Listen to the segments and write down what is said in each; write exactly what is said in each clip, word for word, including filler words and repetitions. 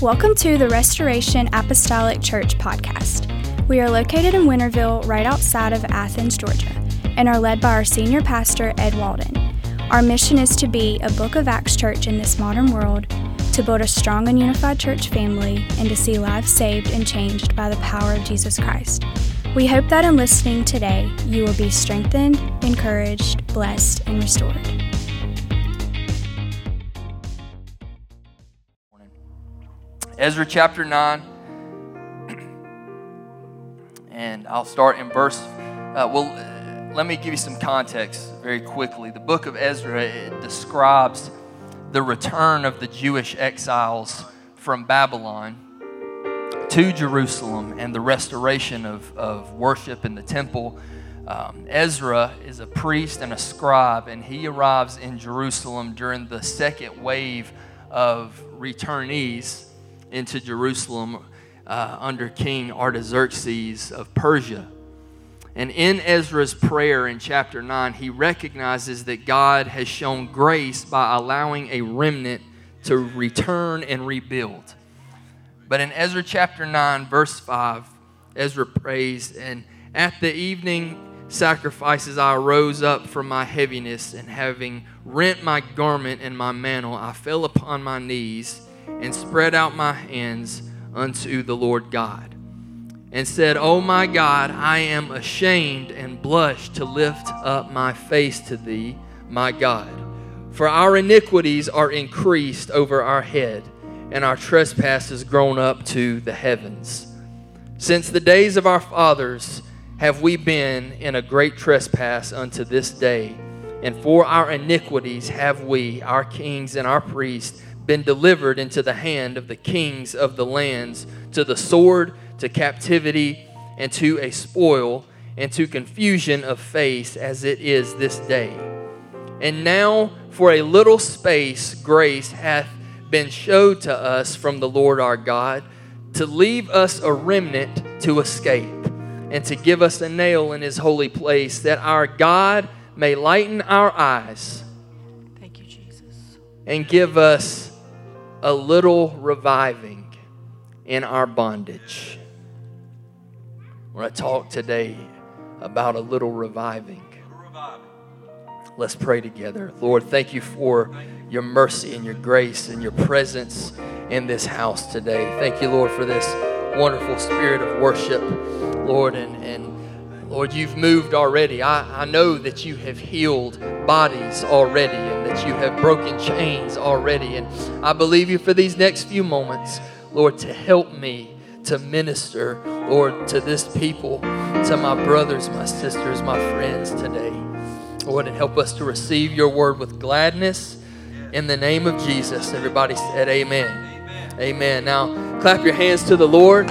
Welcome to the Restoration Apostolic Church podcast. We are located in Winterville, right outside of Athens, Georgia, and are led by our senior pastor, Ed Walden. Our mission is to be a Book of Acts church in this modern world, to build a strong and unified church family, and to see lives saved and changed by the power of Jesus Christ. We hope that in listening today, you will be strengthened, encouraged, blessed, and restored. Ezra chapter nine, and I'll start in verse, uh, well, uh, let me give you some context very quickly. The book of Ezra, it describes the return of the Jewish exiles from Babylon to Jerusalem and the restoration of, of worship in the temple. Um, Ezra is a priest and a scribe, and he arrives in Jerusalem during the second wave of returnees into Jerusalem uh, under King Artaxerxes of Persia. And in Ezra's prayer in chapter nine, he recognizes that God has shown grace by allowing a remnant to return and rebuild. But in Ezra chapter nine, verse five, Ezra prays, "And at the evening sacrifices I arose up from my heaviness, and having rent my garment and my mantle, I fell upon my knees and spread out my hands unto the Lord God, and said, O my God, I am ashamed and blush to lift up my face to thee, my God. For our iniquities are increased over our head, and our trespasses grown up to the heavens. Since the days of our fathers have we been in a great trespass unto this day, and for our iniquities have we, our kings and our priests, been delivered into the hand of the kings of the lands, to the sword, to captivity, and to a spoil, and to confusion of face, as it is this day. And now for a little space grace hath been showed to us from the Lord our God, to leave us a remnant to escape, and to give us a nail in his holy place, that our God may lighten our eyes." Thank you, Jesus. "And give us a little reviving in our bondage." I want to talk today about a little reviving. Let's pray together. Lord, thank you for your mercy and your grace and your presence in this house today. Thank you, Lord, for this wonderful spirit of worship, Lord, and, and Lord, you've moved already. I, I know that you have healed bodies already, and that you have broken chains already. And I believe you for these next few moments, Lord, to help me to minister, Lord, to this people, to my brothers, my sisters, my friends today. Lord, and help us to receive your word with gladness in the name of Jesus. Everybody said amen. Amen. Amen. Now, clap your hands to the Lord.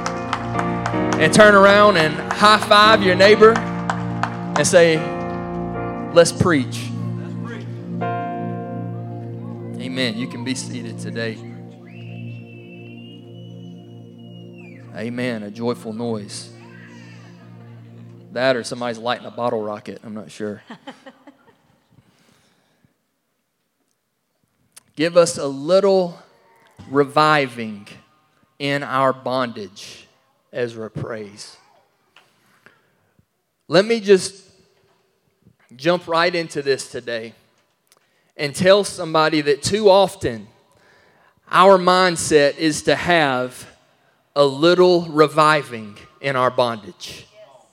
And turn around and high five your neighbor and say, let's preach. Amen. You can be seated today. Amen. A joyful noise. That or somebody's lighting a bottle rocket. I'm not sure. Give us a little reviving in our bondage. Ezra prays. Let me just jump right into this today and tell somebody that too often our mindset is to have a little reviving in our bondage.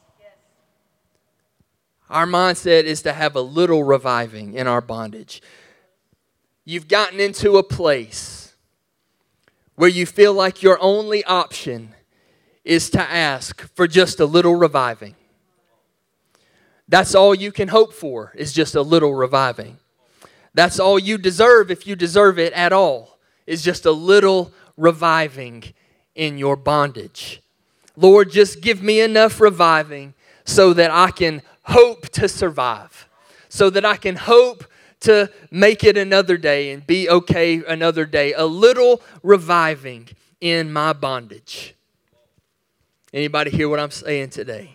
Our mindset is to have a little reviving in our bondage. You've gotten into a place where you feel like your only option is to ask for just a little reviving. That's all you can hope for, is just a little reviving. That's all you deserve, if you deserve it at all, is just a little reviving in your bondage. Lord, just give me enough reviving so that I can hope to survive, so that I can hope to make it another day and be okay another day. A little reviving in my bondage. Anybody hear what I'm saying today?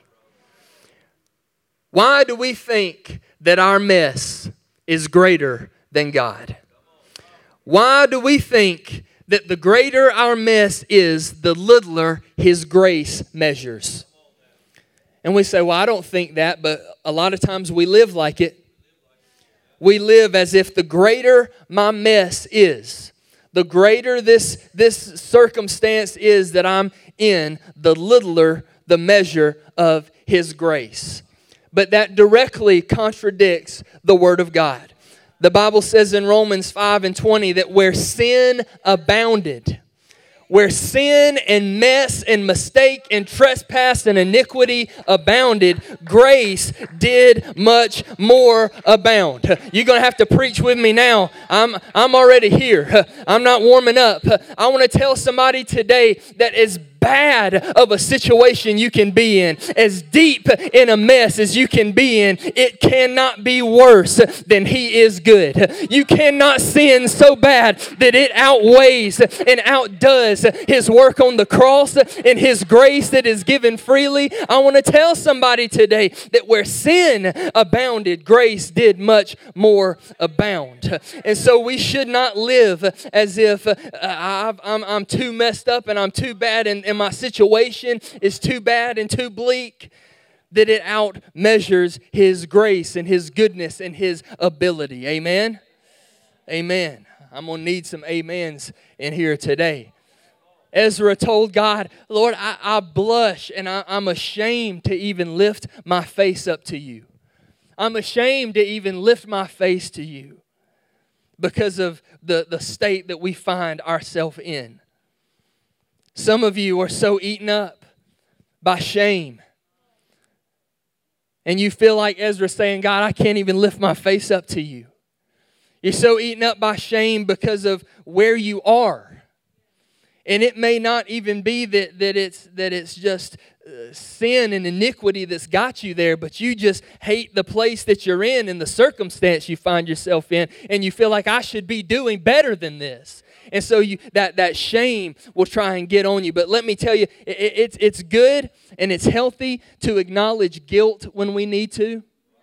Why do we think that our mess is greater than God? Why do we think that the greater our mess is, the littler His grace measures. And we say, well, I don't think that, but a lot of times we live like it. We live as if the greater my mess is, the greater this, this circumstance is that I'm in, the littler the measure of His grace. But that directly contradicts the Word of God. The Bible says in Romans five and twenty that where sin abounded, where sin and mess and mistake and trespass and iniquity abounded, grace did much more abound. You're going to have to preach with me now. I'm, I'm already here. I'm not warming up. I want to tell somebody today that as bad of a situation you can be in, as deep in a mess as you can be in, it cannot be worse than He is good. You cannot sin so bad that it outweighs and outdoes His work on the cross and His grace that is given freely. I want to tell somebody today that where sin abounded, grace did much more abound. And so we should not live as if uh, I've, I'm, I'm too messed up and I'm too bad and, and my situation is too bad and too bleak, that it out measures His grace and His goodness and His ability. Amen? Amen. I'm going to need some amens in here today. Ezra told God, Lord, I, I blush and I, I'm ashamed to even lift my face up to you. I'm ashamed to even lift my face to you because of the, the state that we find ourselves in. Some of you are so eaten up by shame. And you feel like Ezra saying, God, I can't even lift my face up to you. You're so eaten up by shame because of where you are. And it may not even be that, that, it's, that it's just uh, sin and iniquity that's got you there, but you just hate the place that you're in and the circumstance you find yourself in, and you feel like I should be doing better than this. And so you, that, that shame will try and get on you. But let me tell you, it, it's, it's good and it's healthy to acknowledge guilt when we need to.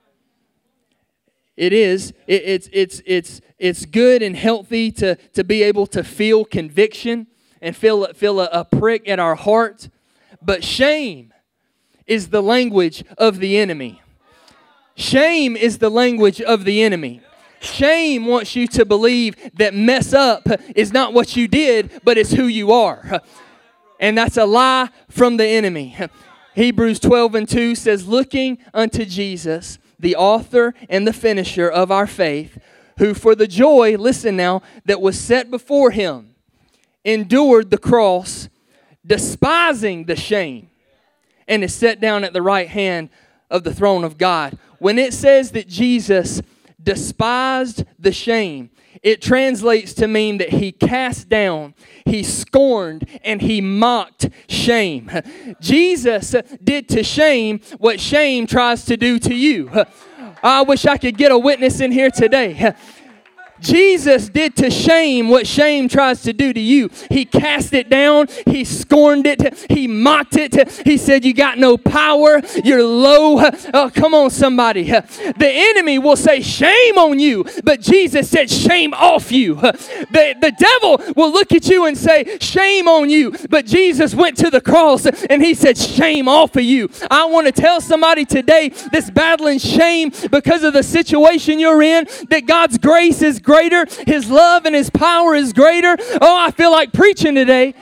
It is. It, it's, it's, it's, it's good and healthy to, to be able to feel conviction and feel, feel a, a prick at our heart. But shame is the language of the enemy. Shame is the language of the enemy. Shame wants you to believe that mess up is not what you did, but it's who you are. And that's a lie from the enemy. Hebrews twelve and two says, looking unto Jesus, the author and the finisher of our faith, who for the joy, listen now, that was set before Him, endured the cross, despising the shame, and is set down at the right hand of the throne of God. When it says that Jesus despised the shame, it translates to mean that He cast down, He scorned, and He mocked shame. Jesus did to shame what shame tries to do to you. I wish I could get a witness in here today. Jesus did to shame what shame tries to do to you. He cast it down. He scorned it. He mocked it. He said, you got no power. You're low. Oh, come on, somebody. The enemy will say, shame on you. But Jesus said, shame off you. The, the devil will look at you and say, shame on you. But Jesus went to the cross and He said, shame off of you. I want to tell somebody today that's battling shame because of the situation you're in, that God's grace is greater. His love and His power is greater. Oh, I feel like preaching today.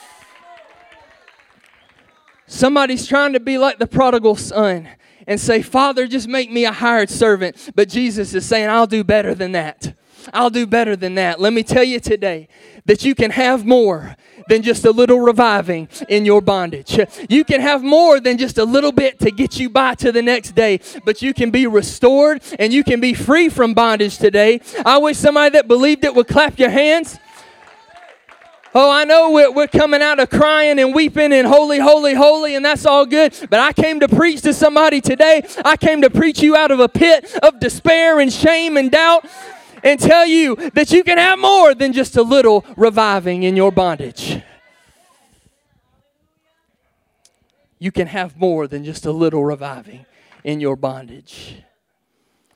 Somebody's trying to be like the prodigal son and say, Father, just make me a hired servant. But Jesus is saying, I'll do better than that. I'll do better than that. Let me tell you today that you can have more than just a little reviving in your bondage. You can have more than just a little bit to get you by to the next day, but you can be restored and you can be free from bondage today. I wish somebody that believed it would clap your hands. Oh, I know we're, we're coming out of crying and weeping and holy, holy, holy, and that's all good. But I came to preach to somebody today. I came to preach you out of a pit of despair and shame and doubt and tell you that you can have more than just a little reviving in your bondage. You can have more than just a little reviving in your bondage.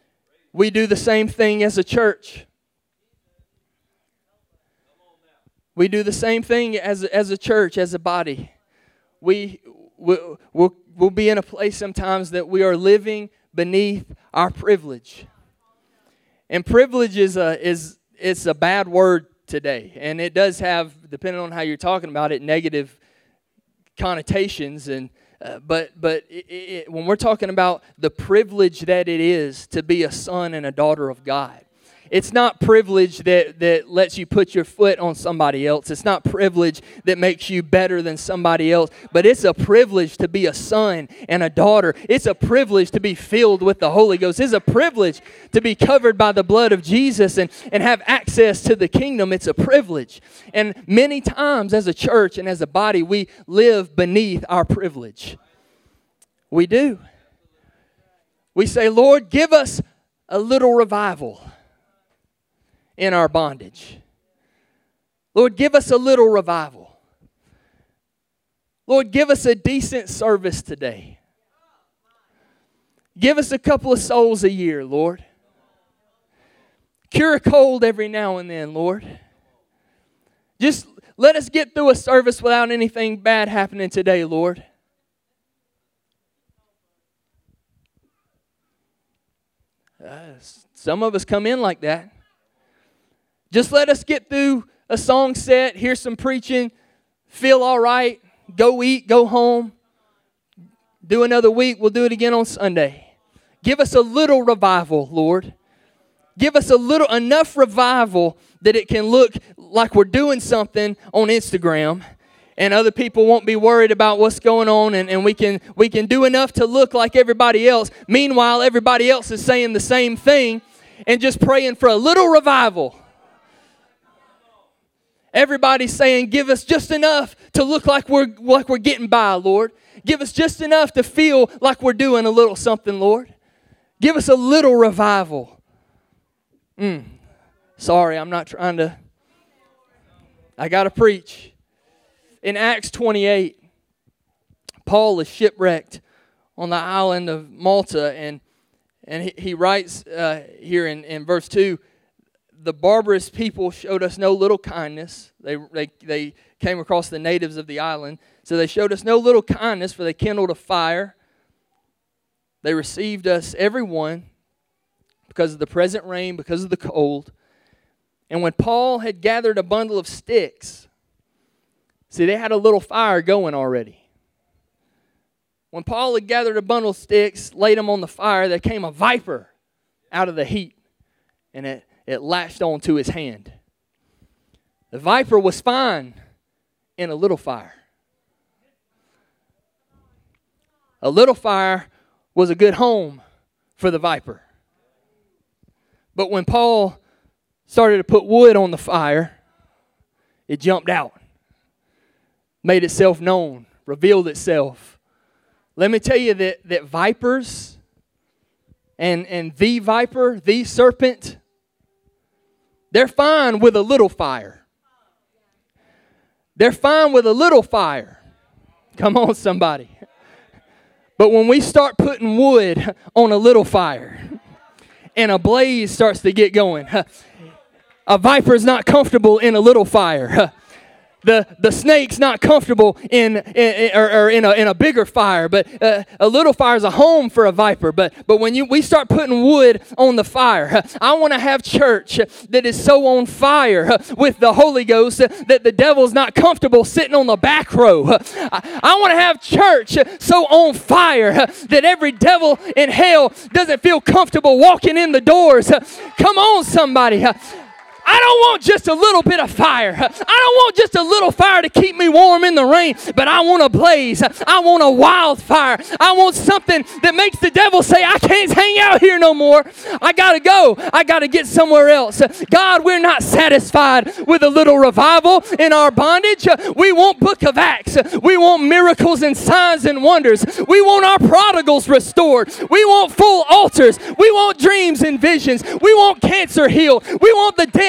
We do the same thing as a church. We do the same thing as, as a church, as a body. We, we, we'll, we'll be in a place sometimes that we are living beneath our privilege. And privilege is a, is it's a bad word today. And it does have, depending on how you're talking about it, negative connotations. And uh, But, but it, it, when we're talking about the privilege that it is to be a son and a daughter of God, it's not privilege that, that lets you put your foot on somebody else. It's not privilege that makes you better than somebody else. But it's a privilege to be a son and a daughter. It's a privilege to be filled with the Holy Ghost. It's a privilege to be covered by the blood of Jesus and, and have access to the kingdom. It's a privilege. And many times as a church and as a body, we live beneath our privilege. We do. We say, Lord, give us a little revival in our bondage. Lord, give us a little revival. Lord, give us a decent service today. Give us a couple of souls a year, Lord. Cure a cold every now and then, Lord. Just let us get through a service without anything bad happening today, Lord. Uh, some of us come in like that. Just let us get through a song set, hear some preaching, feel all right, go eat, go home, do another week, we'll do it again on Sunday. Give us a little revival, Lord. Give us a little, enough revival that it can look like we're doing something on Instagram and other people won't be worried about what's going on, and, and we can we can do enough to look like everybody else. Meanwhile, everybody else is saying the same thing and just praying for a little revival. Everybody's saying, give us just enough to look like we're like we're getting by, Lord. Give us just enough to feel like we're doing a little something, Lord. Give us a little revival. Mm. Sorry, I'm not trying to. I got to preach. In Acts twenty-eight, Paul is shipwrecked on the island of Malta, and and he, he writes uh, here in, in verse two, the barbarous people showed us no little kindness. They, they they came across the natives of the island. So they showed us no little kindness, for they kindled a fire. They received us, every one, because of the present rain, because of the cold. And when Paul had gathered a bundle of sticks, see, they had a little fire going already. When Paul had gathered a bundle of sticks, laid them on the fire, there came a viper out of the heat, and it It latched onto his hand. The viper was fine in a little fire. A little fire was a good home for the viper. But when Paul started to put wood on the fire, it jumped out, made itself known, revealed itself. Let me tell you that, that vipers and, and the viper, the serpent, they're fine with a little fire. They're fine with a little fire. Come on, somebody. But when we start putting wood on a little fire and a blaze starts to get going, a viper's not comfortable in a little fire. The, the snake's not comfortable in, in or, or in a in a bigger fire, but uh, a little fire is a home for a viper. But but when you we start putting wood on the fire, I want to have church that is so on fire with the Holy Ghost that the devil's not comfortable sitting on the back row. I, I want to have church so on fire that every devil in hell doesn't feel comfortable walking in the doors. Come on, somebody. I don't want just a little bit of fire. I don't want just a little fire to keep me warm in the rain, but I want a blaze. I want a wildfire. I want something that makes the devil say, I can't hang out here no more. I got to go. I got to get somewhere else. God, we're not satisfied with a little revival in our bondage. We want Book of Acts. We want miracles and signs and wonders. We want our prodigals restored. We want full altars. We want dreams and visions. We want cancer healed. We want the dead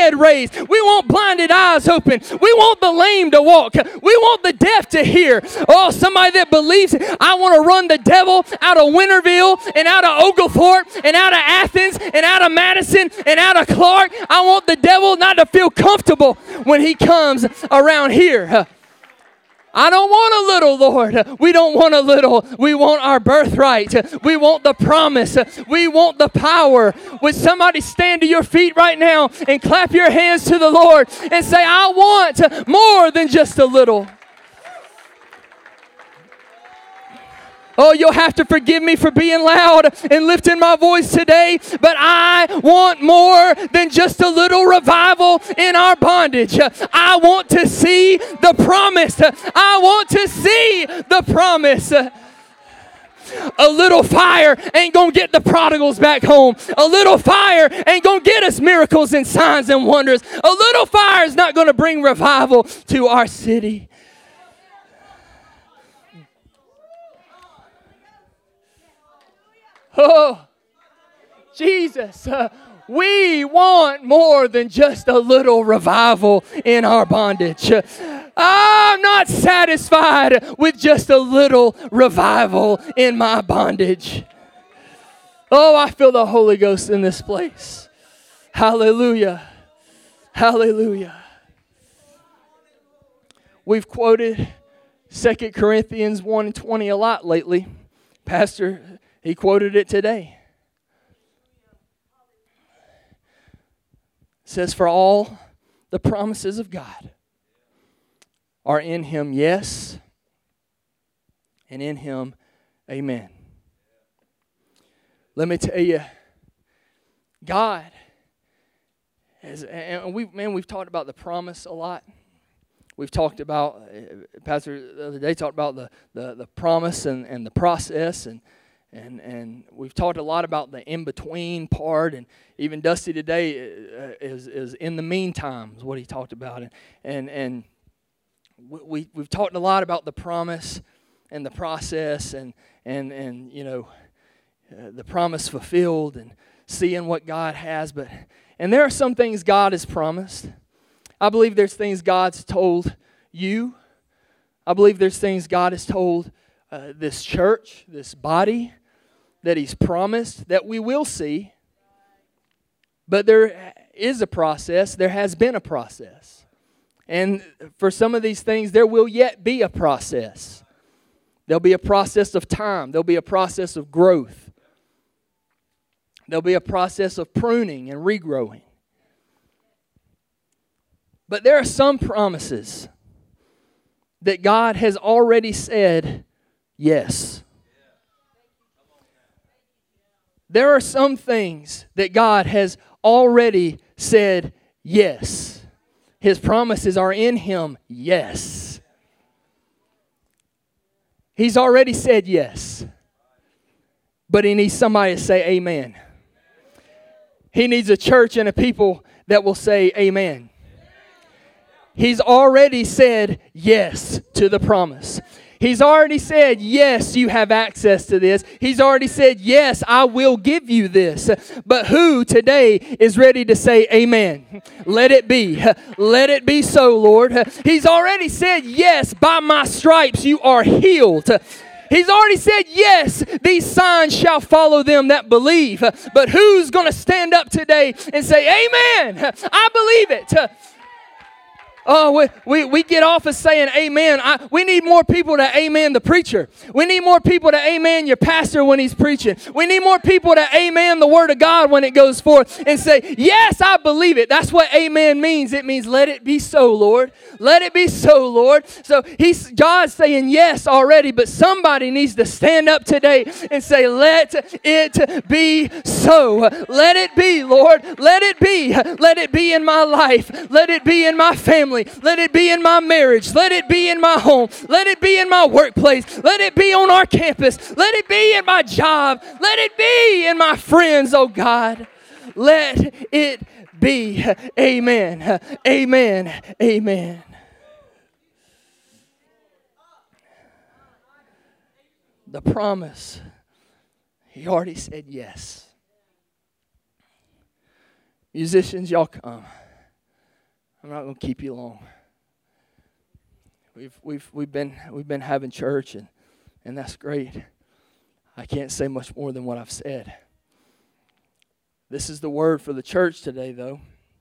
dead raised. We want blinded eyes open. We want the lame to walk. We want the deaf to hear. Oh, somebody that believes it. I want to run the devil out of Winterville and out of Oglethorpe and out of Athens and out of Madison and out of Clark. I want the devil not to feel comfortable when he comes around here. I don't want a little, Lord. We don't want a little. We want our birthright. We want the promise. We want the power. Would somebody stand to your feet right now and clap your hands to the Lord and say, I want more than just a little. Oh, you'll have to forgive me for being loud and lifting my voice today, but I want more than just a little revival in our bondage. I want to see the promise. I want to see the promise. A little fire ain't going to get the prodigals back home. A little fire ain't going to get us miracles and signs and wonders. A little fire is not going to bring revival to our city. Oh, Jesus, uh, we want more than just a little revival in our bondage. Uh, I'm not satisfied with just a little revival in my bondage. Oh, I feel the Holy Ghost in this place. Hallelujah. Hallelujah. We've quoted Second Corinthians one and twenty a lot lately. Pastor, he quoted it today. It says, for all the promises of God are in Him, yes, and in Him, amen. Let me tell you, God has, and we, man, we've talked about the promise a lot. We've talked about, Pastor the other day talked about the, the, the promise and, and the process, and And and we've talked a lot about the in-between part, and even Dusty today is is in the meantime is what he talked about, and and and we we've talked a lot about the promise and the process, and and and you know uh, the promise fulfilled and seeing what God has, but and there are some things God has promised. I believe there's things God's told you. I believe there's things God has told uh, this church, this body, that He's promised that we will see. But there is a process. There has been a process. And for some of these things, there will yet be a process. There'll be a process of time. There'll be a process of growth. There'll be a process of pruning and regrowing. But there are some promises that God has already said yes. There are some things that God has already said yes. His promises are in Him, yes. He's already said yes. But He needs somebody to say amen. He needs a church and a people that will say amen. He's already said yes to the promise. He's already said, yes, you have access to this. He's already said, yes, I will give you this. But who today is ready to say amen? Let it be. Let it be so, Lord. He's already said, yes, by my stripes you are healed. He's already said, yes, these signs shall follow them that believe. But who's going to stand up today and say, amen? I believe it. Oh, we, we, we get off of saying amen. I, we need more people to amen the preacher. We need more people to amen your pastor when he's preaching. We need more people to amen the word of God when it goes forth and say, yes, I believe it. That's what amen means. It means let it be so, Lord. Let it be so, Lord. So he's God's saying yes already, but somebody needs to stand up today and say, let it be so. Let it be, Lord. Let it be. Let it be in my life. Let it be in my family. Let it be in my marriage. Let it be in my home. Let it be in my workplace. Let it be on our campus. Let it be in my job. Let it be in my friends, oh God. Let it be. Amen. Amen. Amen. The promise, He already said yes. Musicians, y'all come. I'm not going to keep you long. We've we've we've been we've been having church, and and that's great. I can't say much more than what I've said. This is the word for the church today, though.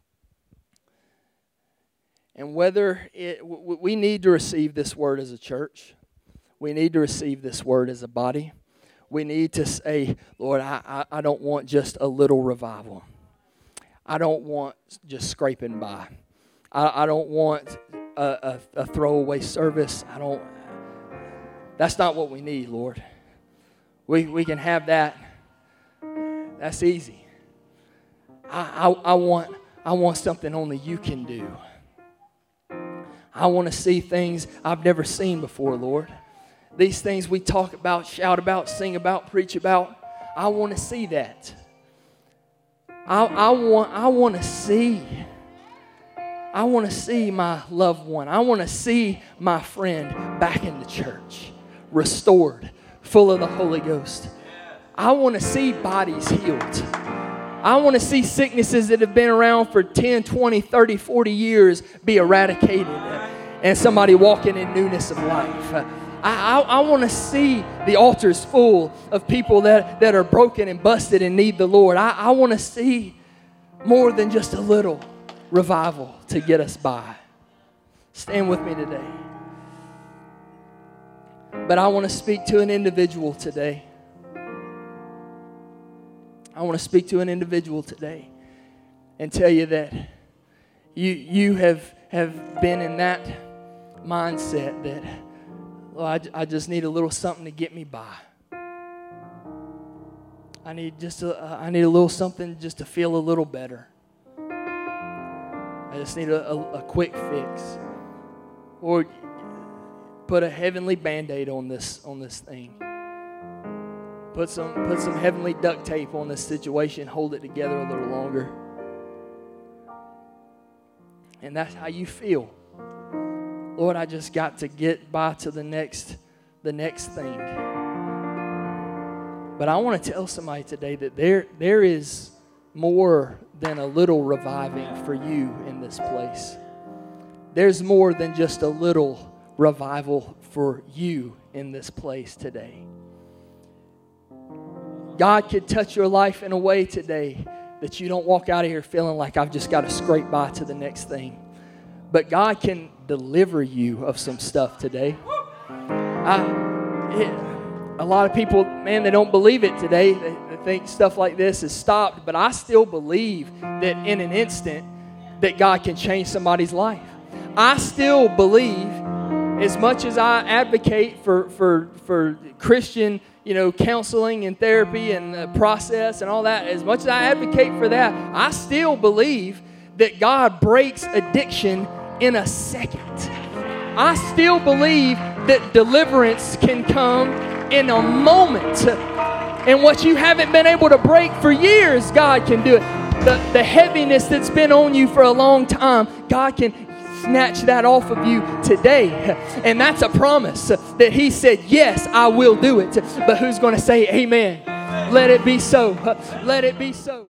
And whether it, we need to receive this word as a church. We need to receive this word as a body. We need to say, Lord, I, I, I don't want just a little revival. I don't want just scraping by. I, I don't want a, a, a throwaway service. I don't. That's not what we need, Lord. We we can have that. That's easy. I, I, I want I want something only you can do. I want to see things I've never seen before, Lord. These things we talk about, shout about, sing about, preach about, I want to see that. I, I want I want to see. I want to see my loved one. I want to see my friend back in the church, restored, full of the Holy Ghost. I want to see bodies healed. I want to see sicknesses that have been around for ten, twenty, thirty, forty years be eradicated and somebody walking in newness of life. I, I, I want to see the altars full of people that, that are broken and busted and need the Lord. I, I want to see more than just a little revival to get us by. Stand with me today. But I want to speak to an individual today. I want to speak to an individual today and tell you that you you have, have been in that mindset that, well, I, I just need a little something to get me by. I need just a, I need a little something just to feel a little better. I just need a, a, a quick fix. Or put a heavenly Band-Aid on this on this thing. Put some put some heavenly duct tape on this situation. Hold it together a little longer. And that's how you feel. Lord, I just got to get by to the next the next thing. But I want to tell somebody today that there there is more than a little reviving for you in this place. There's more than just a little revival for you in this place today. God could touch your life in a way today that you don't walk out of here feeling like I've just got to scrape by to the next thing. But God can deliver you of some stuff today. I, it, a lot of people, man, they don't believe it today. They, they think stuff like this is stopped. But I still believe that in an instant that God can change somebody's life. I still believe, as much as I advocate for, for, for Christian, you know, counseling and therapy and the process and all that, as much as I advocate for that, I still believe that God breaks addiction in a second. I still believe that deliverance can come in a moment. And what you haven't been able to break for years, God can do it. The, the heaviness that's been on you for a long time, God can snatch that off of you today. And that's a promise that He said, yes, I will do it. But who's going to say amen? Let it be so. Let it be so.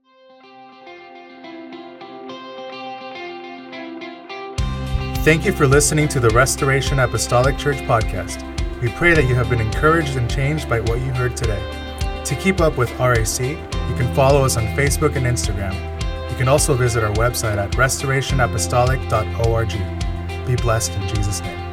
Thank you for listening to the Restoration Apostolic Church podcast. We pray that you have been encouraged and changed by what you heard today. To keep up with R A C, you can follow us on Facebook and Instagram. You can also visit our website at restoration apostolic dot org. Be blessed in Jesus' name.